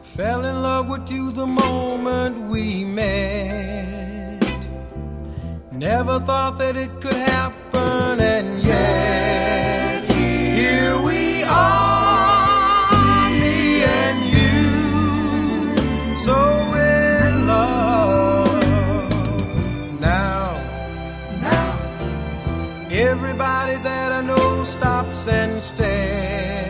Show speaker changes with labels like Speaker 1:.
Speaker 1: Fell in love with you the moment we met. Never thought that it could happen, and yet here we are, me and you, so in love. Now everybody that I know stops and stares.